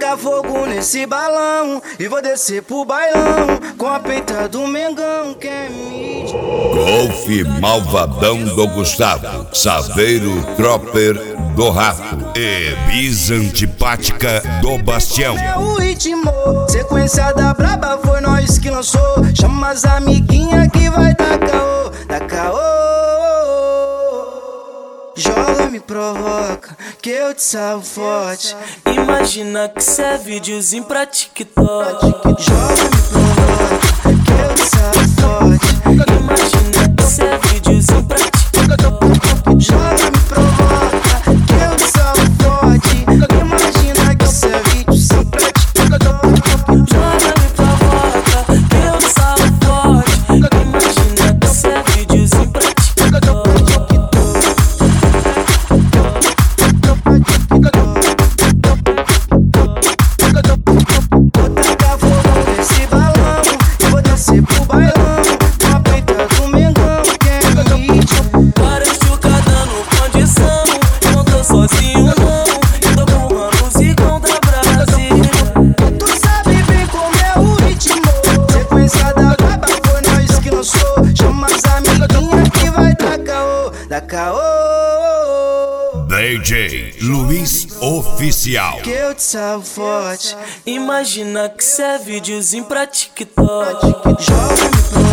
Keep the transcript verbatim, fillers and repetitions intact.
tacar fogo nesse balão e vou descer pro bailão com a peita do Mengão, que é mídia. Golfe Malvadão do Gustavo, Saveiro Tropper do Rato e Bis Antipática do Bastião. É o ritmo, sequência da braba, foi nós que lançou. Chama as amiguinhas que vai dar caô, dar caô. Joga, me provoca, que eu te salvo forte. Imagina que cê é videozinho pra TikTok. Joga, me provoca, que eu te salvo forte. Imagina que cê é videozinho pra TikTok. Joga, me provoca, que eu te salvo forte. Imagina que cê é videozinho pra TikTok. Joga, me provoca, que eu te salvo forte. Imagina que cê é videozinho pra TikTok. Pro bailão, com a peita do Mengão, que é mídia. Várias chucadas dando condição, não tô sozinho não, tô com manos e contra Brasil. Tu sabe bem como é o ritmo, sequência da braba, foi nós que lançou. Chama as amiguinhas que vai dar caô, dar caô. D J Luiz Oficial. Que eu te salvo forte. Imagina que cê é videozinho pra TikTok. Joga, me